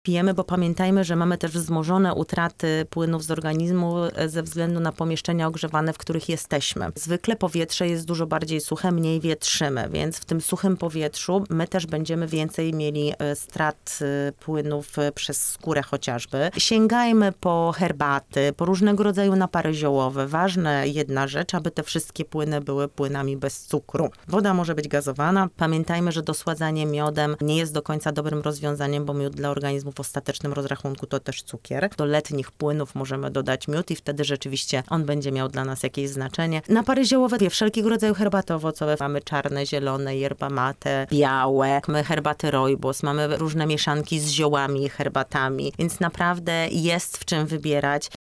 pijemy, bo pamiętajmy, że mamy też wzmożone utraty płynów z organizmu ze względu na pomieszczenia ogrzewane, w których jesteśmy. Zwykle powietrze jest dużo bardziej suche, mniej wietrzymy, więc w tym suchym powietrzu my też będziemy więcej mieli strat płynów przez skórę chociażby. Sięgajmy po herbaty, po różnego rodzaju napary ziołowe. Ważna jedna rzecz, aby te wszystkie płyny były płynami bez cukru. Woda może być gazowana. Pamiętajmy, że dosładzanie miodem nie jest do końca dobrym rozwiązaniem, bo miód dla organizmu w ostatecznym rozrachunku to też cukier. Do letnich płynów możemy dodać miód i wtedy rzeczywiście on będzie miał dla nas jakieś znaczenie. Napary ziołowe, wszelkiego rodzaju herbaty owocowe. Mamy czarne, zielone, yerba mate, białe. Mamy herbaty rooibos, mamy różne mieszanki z ziołami i herbatami, więc naprawdę jest w czym wybierać.